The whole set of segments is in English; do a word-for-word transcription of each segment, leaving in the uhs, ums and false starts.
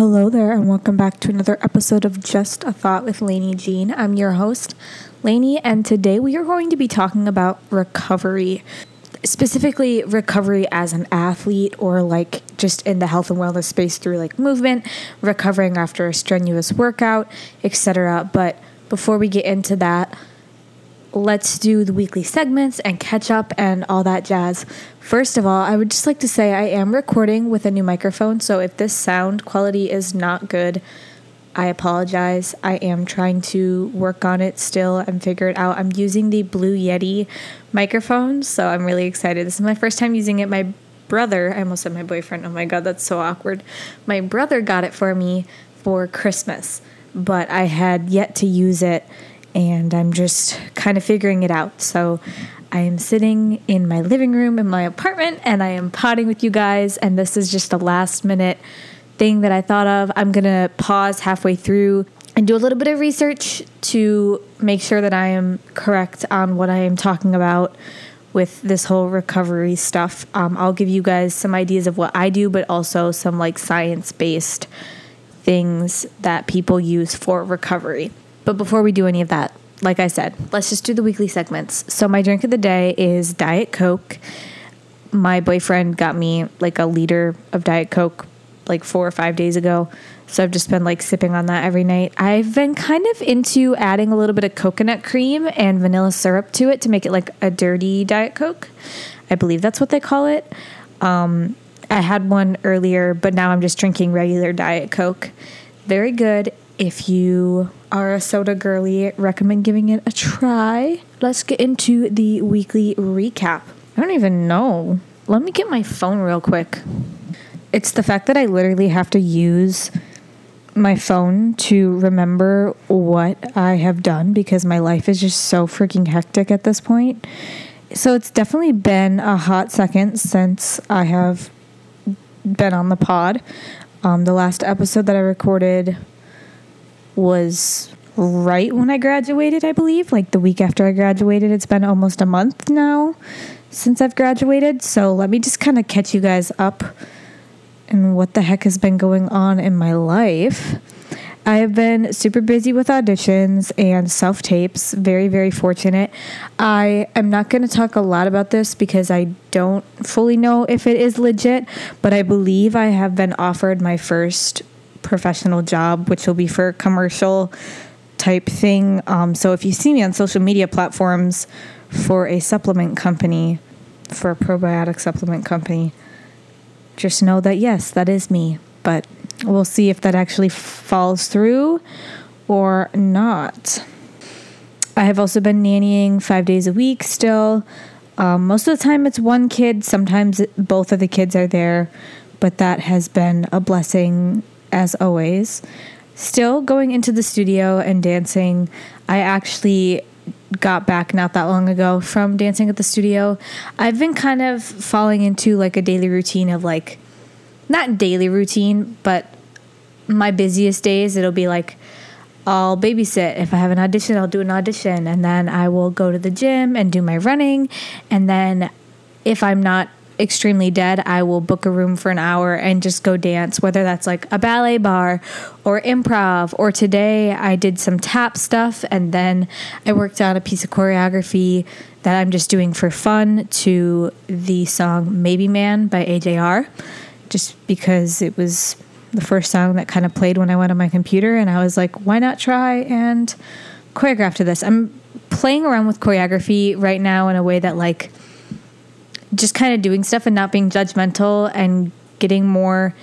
Hello there, and welcome back to another episode of Just a Thought with Lainey Jean. I'm your host, Lainey, and today we are going to be talking about recovery, specifically recovery as an athlete or like just in the health and wellness space through like movement, recovering after a strenuous workout, et cetera. But before we get into that, let's do the weekly segments and catch up and all that jazz. First of all, I would just like to say I am recording with a new microphone, so if this sound quality is not good, I apologize. I am trying to work on it still and figure it out. I'm using the Blue Yeti microphone, so I'm really excited. This is my first time using it. My brother, I almost said my boyfriend, oh my god, that's so awkward. My brother got it for me for Christmas, but I had yet to use it, and I'm just kind of figuring it out. So I am sitting in my living room in my apartment, and I am potting with you guys, and this is just a last minute thing that I thought of. I'm going to pause halfway through and do a little bit of research to make sure that I am correct on what I am talking about with this whole recovery stuff. Um, I'll give you guys some ideas of what I do, but also some like science-based things that people use for recovery. But before we do any of that, like I said, let's just do the weekly segments. So my drink of the day is Diet Coke. My boyfriend got me like a liter of Diet Coke like four or five days ago. So I've just been like sipping on that every night. I've been kind of into adding a little bit of coconut cream and vanilla syrup to it to make it like a dirty Diet Coke. I believe that's what they call it. Um, I had one earlier, but now I'm just drinking regular Diet Coke. Very good. If you are a soda girly, recommend giving it a try. Let's get into the weekly recap. I don't even know. Let me get my phone real quick. It's the fact that I literally have to use my phone to remember what I have done because my life is just so freaking hectic at this point. So it's definitely been a hot second since I have been on the pod. Um, the last episode that I recorded was right when I graduated, I believe, like the week after I graduated. It's been almost a month now since I've graduated. So let me just kind of catch you guys up and what the heck has been going on in my life. I have been super busy with auditions and self-tapes. Very, very fortunate. I am not going to talk a lot about this because I don't fully know if it is legit, but I believe I have been offered my first professional job, which will be for a commercial type thing. Um, so if you see me on social media platforms for a supplement company, for a probiotic supplement company, just know that yes, that is me. But we'll see if that actually falls through or not. I have also been nannying five days a week still. Um, most of the time it's one kid. Sometimes both of the kids are there, but that has been a blessing as always. Still going into the studio and dancing. I actually got back not that long ago from dancing at the studio. I've been kind of falling into like a daily routine of like, not daily routine, but my busiest days, it'll be like, I'll babysit. If I have an audition, I'll do an audition. And then I will go to the gym and do my running. And then if I'm not extremely dead, I will book a room for an hour and just go dance, whether that's like a ballet bar or improv, or today I did some tap stuff and then I worked out a piece of choreography that I'm just doing for fun to the song Maybe Man by A J R, just because it was the first song that kind of played when I went on my computer, and I was like, why not try and choreograph to this? I'm playing around with choreography right now in a way that like just kind of doing stuff and not being judgmental and getting more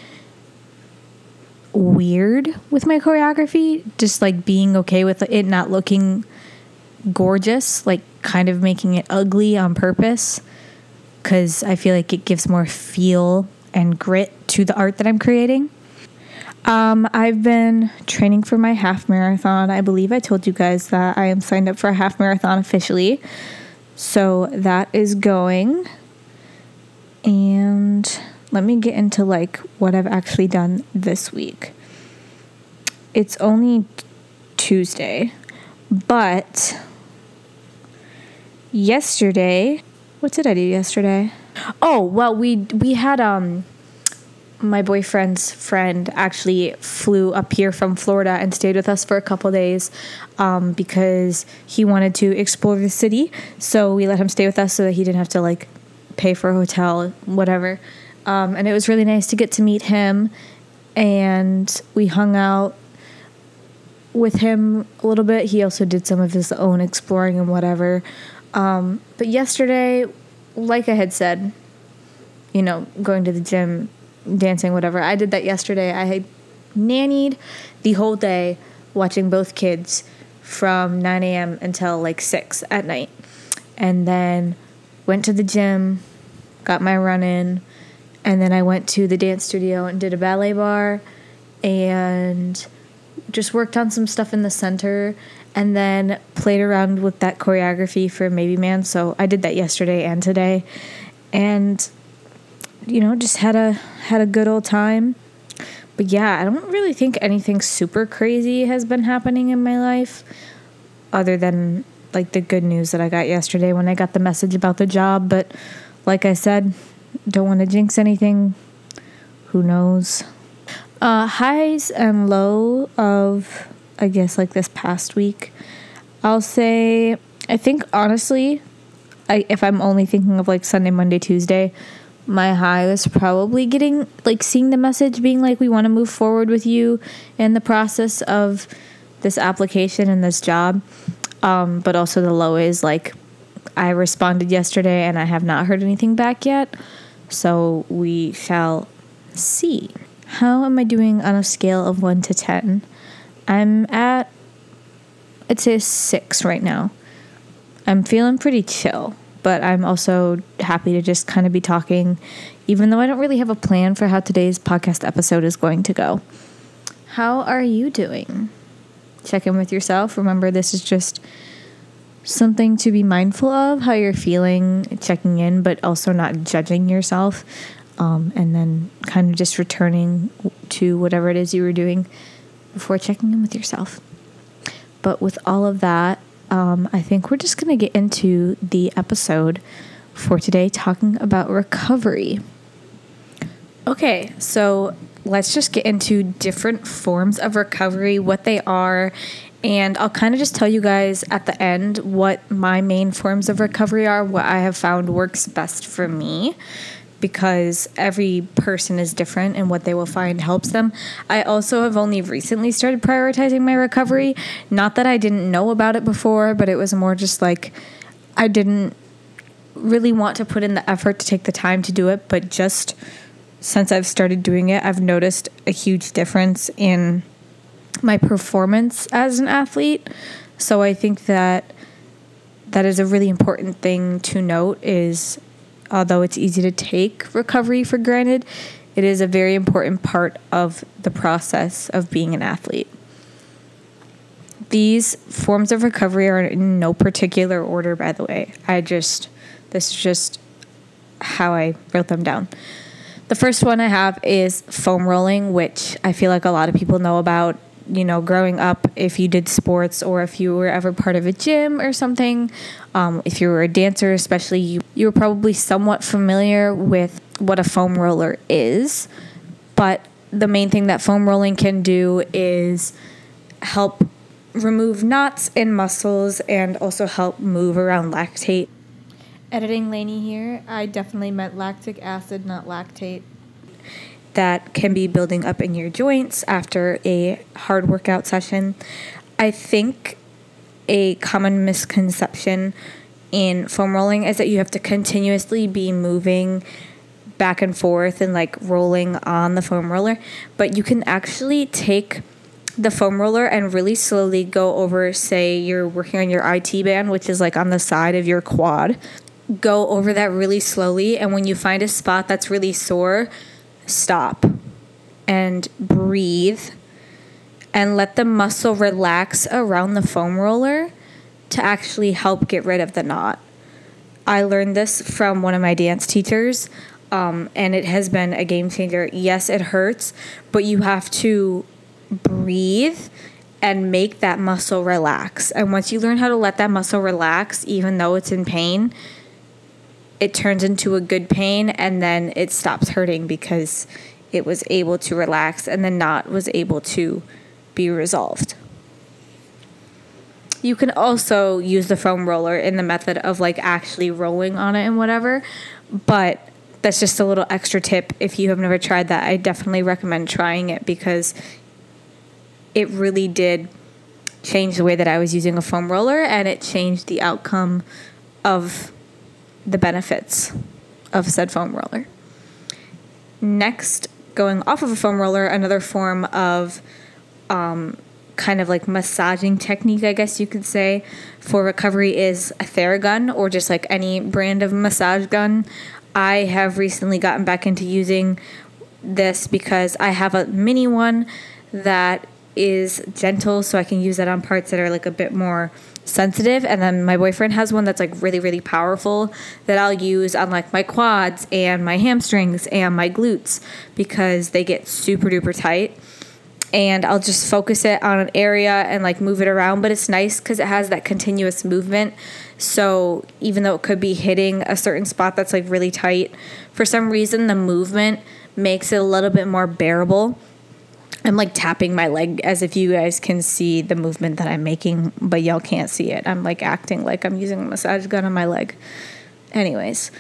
weird with my choreography. Just like being okay with it not looking gorgeous, like kind of making it ugly on purpose, because I feel like it gives more feel and grit to the art that I'm creating. Um, I've been training for my half marathon. I believe I told you guys that I am signed up for a half marathon officially. So that is going. And let me get into like what I've actually done this week. It's only Tuesday, but yesterday, what did I do yesterday? Oh, well, we we had um my boyfriend's friend actually flew up here from Florida and stayed with us for a couple days um, because he wanted to explore the city. So we let him stay with us so that he didn't have to like pay for a hotel, whatever. Um, and it was really nice to get to meet him. And we hung out with him a little bit. He also did some of his own exploring and whatever. Um, but yesterday, like I had said, you know, going to the gym, dancing, whatever. I did that yesterday. I had nannied the whole day watching both kids from nine a.m. until like six at night. And then went to the gym, got my run in, and then I went to the dance studio and did a ballet bar and just worked on some stuff in the center and then played around with that choreography for Maybe Man. So I did that yesterday and today. And you know, just had a had a good old time. But yeah, I don't really think anything super crazy has been happening in my life other than like the good news that I got yesterday when I got the message about the job. But like I said, don't want to jinx anything. Who knows? Uh, highs and low of, I guess, like this past week. I'll say, I think honestly, I, if I'm only thinking of like Sunday, Monday, Tuesday, my high was probably getting, like, seeing the message being like, we want to move forward with you in the process of this application and this job. Um, but also the low is, like, I responded yesterday and I have not heard anything back yet. So we shall see. How am I doing on a scale of one to ten? I'm at, I'd say a six right now. I'm feeling pretty chill. But I'm also happy to just kind of be talking, even though I don't really have a plan for how today's podcast episode is going to go. How are you doing? Check in with yourself. Remember, this is just something to be mindful of, how you're feeling, checking in, but also not judging yourself. Um, and then kind of just returning to whatever it is you were doing before checking in with yourself. But with all of that, Um, I think we're just going to get into the episode for today, talking about recovery. Okay, so let's just get into different forms of recovery, what they are, and I'll kind of just tell you guys at the end what my main forms of recovery are, what I have found works best for me, because every person is different and what they will find helps them. I also have only recently started prioritizing my recovery. Not that I didn't know about it before, but it was more just like I didn't really want to put in the effort to take the time to do it. But just since I've started doing it, I've noticed a huge difference in my performance as an athlete. So I think that that is a really important thing to note is, although it's easy to take recovery for granted, it is a very important part of the process of being an athlete. These forms of recovery are in no particular order, by the way. I just, this is just how I wrote them down. The first one I have is foam rolling, which I feel like a lot of people know about. You know, growing up, if you did sports or if you were ever part of a gym or something, um, if you were a dancer especially, you, you were probably somewhat familiar with what a foam roller is. But the main thing that foam rolling can do is help remove knots in muscles and also help move around lactate. Editing Lainey here, I definitely meant lactic acid, not lactate. That can be building up in your joints after a hard workout session. I think a common misconception in foam rolling is that you have to continuously be moving back and forth and like rolling on the foam roller, but you can actually take the foam roller and really slowly go over, say you're working on your I T band, which is like on the side of your quad, go over that really slowly, and when you find a spot that's really sore, stop and breathe and let the muscle relax around the foam roller to actually help get rid of the knot. I learned this from one of my dance teachers, um, and it has been a game changer. Yes, it hurts, but you have to breathe and make that muscle relax. And once you learn how to let that muscle relax, even though it's in pain, it turns into a good pain, and then it stops hurting because it was able to relax and the knot was able to be resolved. You can also use the foam roller in the method of like actually rolling on it and whatever, but that's just a little extra tip. If you have never tried that, I definitely recommend trying it because it really did change the way that I was using a foam roller, and it changed the outcome of the benefits of said foam roller. Next, going off of a foam roller, another form of um, kind of like massaging technique, I guess you could say, for recovery is a Theragun, or just like any brand of massage gun. I have recently gotten back into using this because I have a mini one that is gentle, so I can use that on parts that are like a bit more sensitive, and then my boyfriend has one that's like really really powerful that I'll use on like my quads and my hamstrings and my glutes because they get super duper tight, and I'll just focus it on an area and like move it around. But it's nice because it has that continuous movement, so even though it could be hitting a certain spot that's like really tight, for some reason the movement makes it a little bit more bearable. I'm like tapping my leg as if you guys can see the movement that I'm making, but y'all can't see it. I'm like acting like I'm using a massage gun on my leg. Anyways,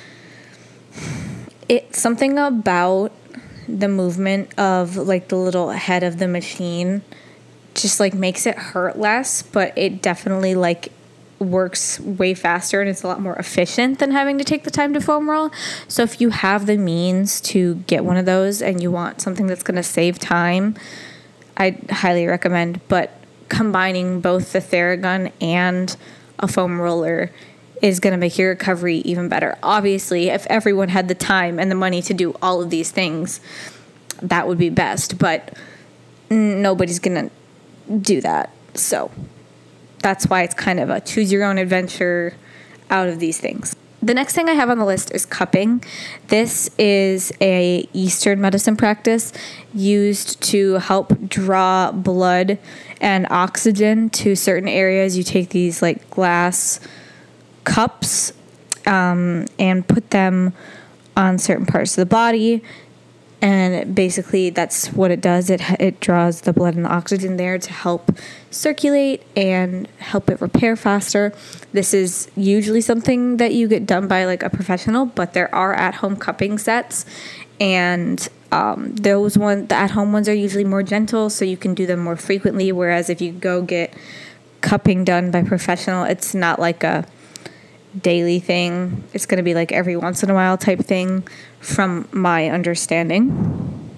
it's something about the movement of like the little head of the machine just like makes it hurt less, but it definitely like works way faster and it's a lot more efficient than having to take the time to foam roll. So if you have the means to get one of those and you want something that's going to save time, I highly recommend. But combining both the Theragun and a foam roller is going to make your recovery even better. Obviously, if everyone had the time and the money to do all of these things, that would be best, but nobody's going to do that. So that's why it's kind of a choose your own adventure out of these things. The next thing I have on the list is cupping. This is a Eastern medicine practice used to help draw blood and oxygen to certain areas. You take these like glass cups um, and put them on certain parts of the body. And basically that's what it does. It it draws the blood and the oxygen there to help circulate and help it repair faster. This is usually something that you get done by like a professional, but there are at-home cupping sets, and um, those one the at-home ones are usually more gentle, so you can do them more frequently. Whereas if you go get cupping done by professional, it's not like a daily thing. It's going to be like every once in a while type thing, from my understanding.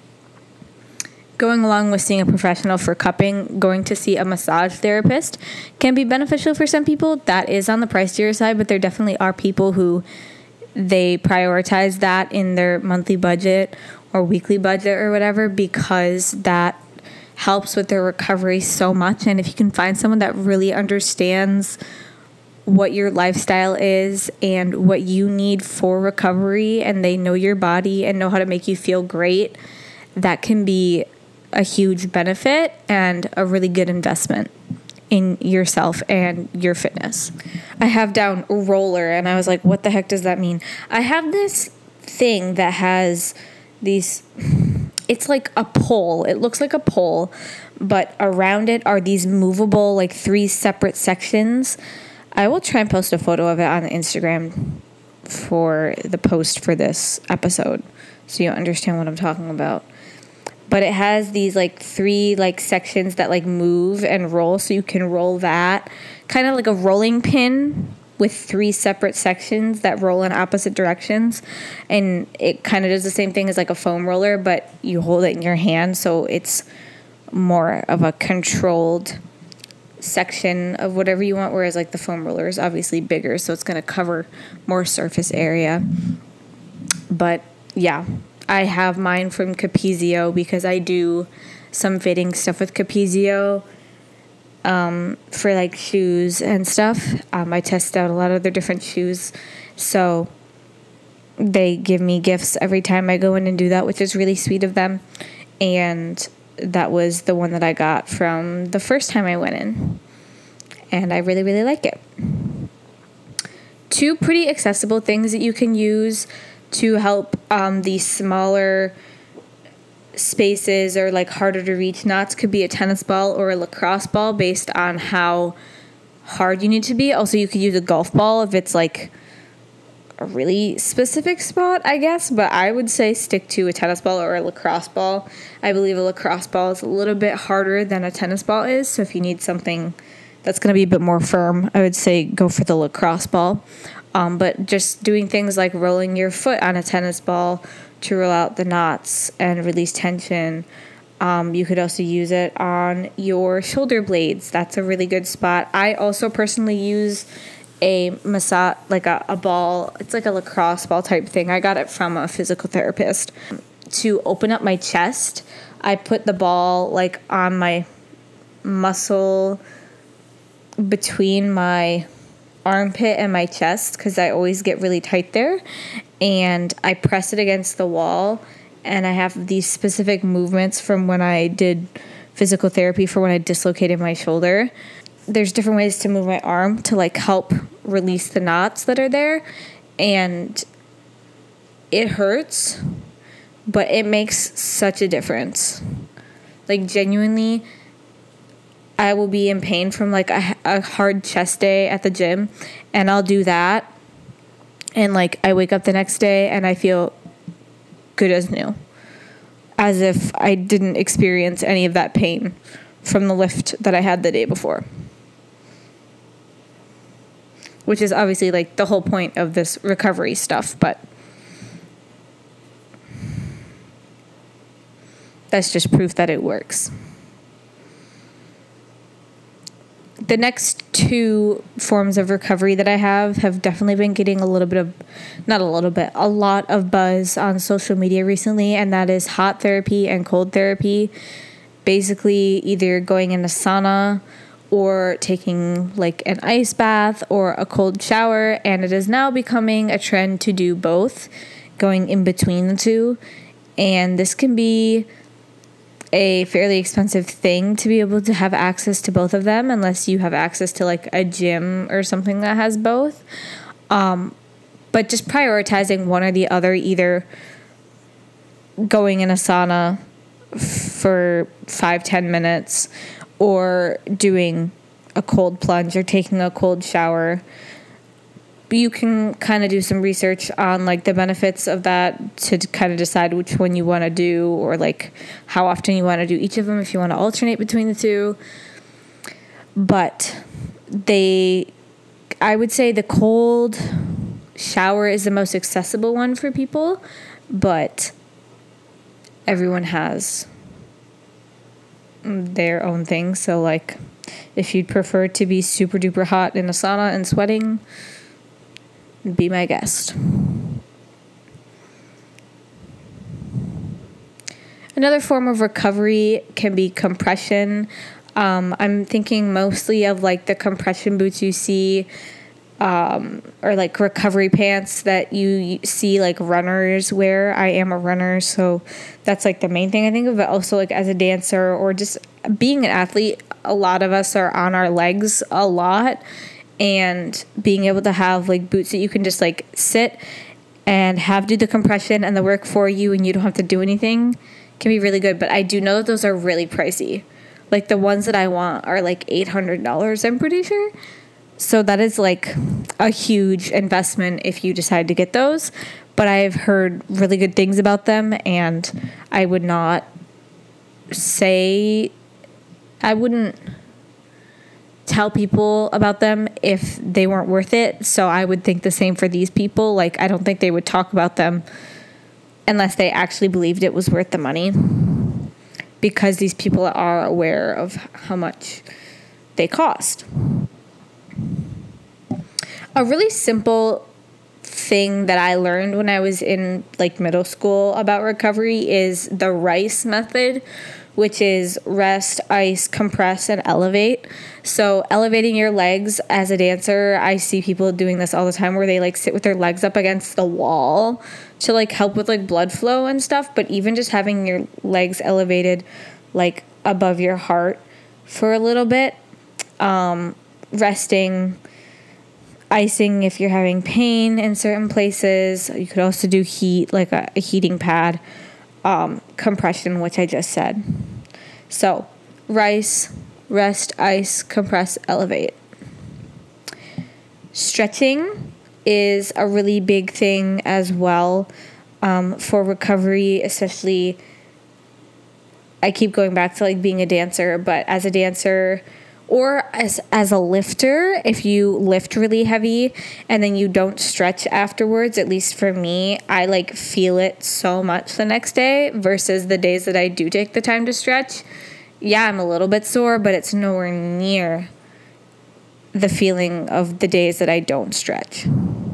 Going along with seeing a professional for cupping, going to see a massage therapist can be beneficial for some people. That is on the pricier side, but there definitely are people who they prioritize that in their monthly budget or weekly budget or whatever, because that helps with their recovery so much. And if you can find someone that really understands what your lifestyle is and what you need for recovery, and they know your body and know how to make you feel great, that can be a huge benefit and a really good investment in yourself and your fitness. I have down roller, and I was like, what the heck does that mean? I have this thing that has these, it's like a pole. It looks like a pole, but around it are these movable, like three separate sections. I will try and post a photo of it on Instagram for the post for this episode so you understand what I'm talking about. But it has these like three like sections that like move and roll, so you can roll that. Kind of like a rolling pin with three separate sections that roll in opposite directions. And it kind of does the same thing as like a foam roller, but you hold it in your hand, so it's more of a controlled section of whatever you want, whereas like the foam roller is obviously bigger, so it's going to cover more surface area. But yeah, I have mine from Capezio because I do some fitting stuff with Capezio um, for like shoes and stuff. Um, I test out a lot of their different shoes, so they give me gifts every time I go in and do that, which is really sweet of them. And that was the one that I got from the first time I went in, and I really, really like it. Two pretty accessible things that you can use to help um, the smaller spaces or like harder to reach knots could be a tennis ball or a lacrosse ball based on how hard you need to be. Also, you could use a golf ball if it's like a really specific spot, I guess, but I would say stick to a tennis ball or a lacrosse ball. I believe a lacrosse ball is a little bit harder than a tennis ball is, so if you need something that's going to be a bit more firm, I would say go for the lacrosse ball. Um, but just doing things like rolling your foot on a tennis ball to roll out the knots and release tension. Um, you could also use it on your shoulder blades. That's a really good spot. I also personally use a massage, like a, a ball. It's like a lacrosse ball type thing. I got it from a physical therapist. To open up my chest, I put the ball like on my muscle between my armpit and my chest because I always get really tight there, and I press it against the wall, and I have these specific movements from when I did physical therapy for when I dislocated my shoulder. There's different ways to move my arm to like help release the knots that are there, and it hurts, but it makes such a difference. Like genuinely, I will be in pain from like a, a hard chest day at the gym, and I'll do that, and like I wake up the next day and I feel good as new, as if I didn't experience any of that pain from the lift that I had the day before, which is obviously like the whole point of this recovery stuff, but that's just proof that it works. The next two forms of recovery that I have have definitely been getting a little bit of, not a little bit, a lot of buzz on social media recently, and that is hot therapy and cold therapy. Basically, either going in a sauna or taking like an ice bath or a cold shower, and it is now becoming a trend to do both, going in between the two, and this can be a fairly expensive thing to be able to have access to both of them unless you have access to like a gym or something that has both. Um, but just prioritizing one or the other, either going in a sauna for five, ten minutes or doing a cold plunge or taking a cold shower. You can kind of do some research on like the benefits of that to kind of decide which one you want to do, or like how often you want to do each of them if you want to alternate between the two. But they, I would say the cold shower is the most accessible one for people, but everyone has their own thing. So like if you'd prefer to be super duper hot in a sauna and sweating, be my guest. Another form of recovery can be compression. Um, I'm thinking mostly of like the compression boots you see, um, or like recovery pants that you see like runners wear. I am a runner, so that's like the main thing I think of. But also like as a dancer or just being an athlete, a lot of us are on our legs a lot. And being able to have like boots that you can just like sit and have do the compression and the work for you, and you don't have to do anything, can be really good. But I do know that those are really pricey. Like the ones that I want are like eight hundred dollars, I'm pretty sure. So that is like a huge investment if you decide to get those. But I've heard really good things about them, and I would not say, I wouldn't tell people about them if they weren't worth it. So I would think the same for these people. Like, I don't think they would talk about them unless they actually believed it was worth the money, because these people are aware of how much they cost. A really simple thing that I learned when I was in like middle school about recovery is the RICE method, which is rest, ice, compress, and elevate. So elevating your legs as a dancer, I see people doing this all the time where they like sit with their legs up against the wall to like help with like blood flow and stuff. But even just having your legs elevated like above your heart for a little bit, um, resting, icing if you're having pain in certain places. You could also do heat, like a, a heating pad. um, compression, which I just said. So RICE, rest, ice, compress, elevate. Stretching is a really big thing as well um, for recovery, especially, I keep going back to like being a dancer, but as a dancer or as as a lifter, if you lift really heavy and then you don't stretch afterwards, at least for me, I like feel it so much the next day versus the days that I do take the time to stretch. Yeah, I'm a little bit sore, but it's nowhere near the feeling of the days that I don't stretch.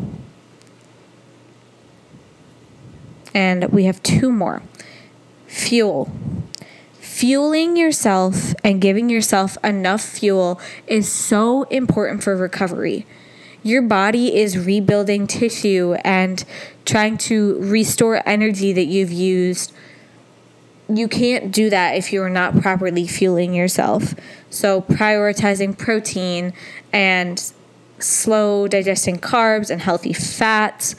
And we have two more. Fuel. Fueling yourself and giving yourself enough fuel is so important for recovery. Your body is rebuilding tissue and trying to restore energy that you've used. You can't do that if you're not properly fueling yourself. So prioritizing protein and slow digesting carbs and healthy fats,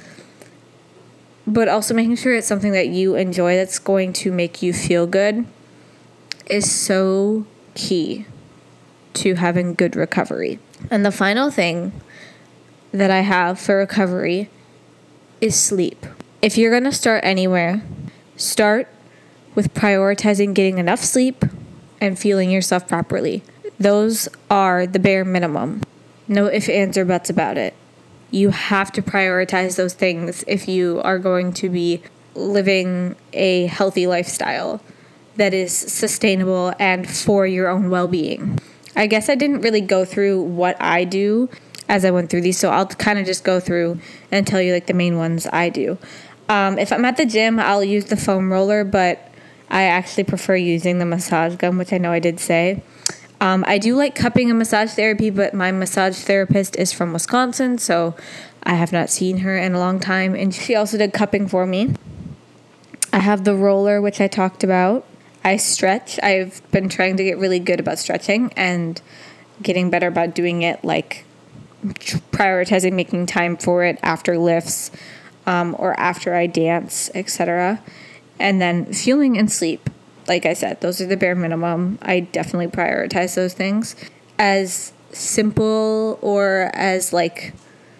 but also making sure it's something that you enjoy that's going to make you feel good, is so key to having good recovery. And the final thing that I have for recovery is sleep. If you're going to start anywhere, start with prioritizing getting enough sleep and fueling yourself properly. Those are the bare minimum. No ifs, ands, or buts about it. You have to prioritize those things if you are going to be living a healthy lifestyle that is sustainable and for your own well-being. I guess I didn't really go through what I do as I went through these, so I'll kind of just go through and tell you like the main ones I do. Um, if I'm at the gym, I'll use the foam roller, but I actually prefer using the massage gun, which I know I did say. Um, I do like cupping and massage therapy, but my massage therapist is from Wisconsin, so I have not seen her in a long time, and she also did cupping for me. I have the roller, which I talked about. I stretch. I've been trying to get really good about stretching and getting better about doing it, like prioritizing making time for it after lifts um, or after I dance, et cetera. And then fueling and sleep. Like I said, those are the bare minimum. I definitely prioritize those things. As simple or as like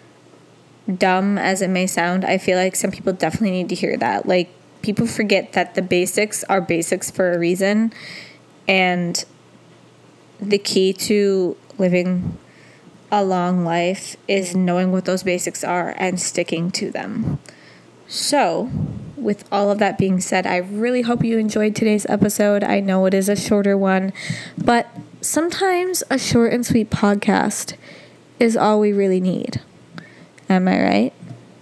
dumb as it may sound, I feel like some people definitely need to hear that. Like, people forget that the basics are basics for a reason, and the key to living a long life is knowing what those basics are and sticking to them. So, with all of that being said, I really hope you enjoyed today's episode. I know it is a shorter one, but sometimes a short and sweet podcast is all we really need. Am I right?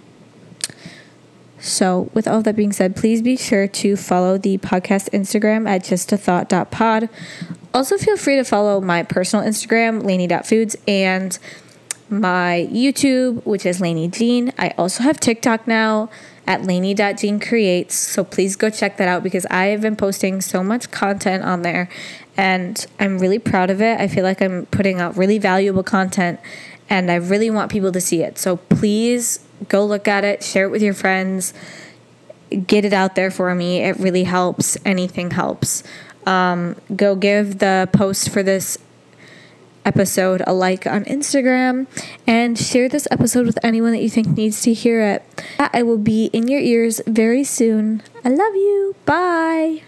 So with all that being said, please be sure to follow the podcast Instagram at just a thought dot pod. Also, feel free to follow my personal Instagram, laney dot foods, and my YouTube, which is Laney Jean. I also have TikTok now at laney dot jean creates, so please go check that out because I have been posting so much content on there, and I'm really proud of it. I feel like I'm putting out really valuable content, and I really want people to see it. So please go look at it, share it with your friends, get it out there for me. It really helps. Anything helps. Um, go give the post for this episode a like on Instagram and share this episode with anyone that you think needs to hear it. I will be in your ears very soon. I love you. Bye.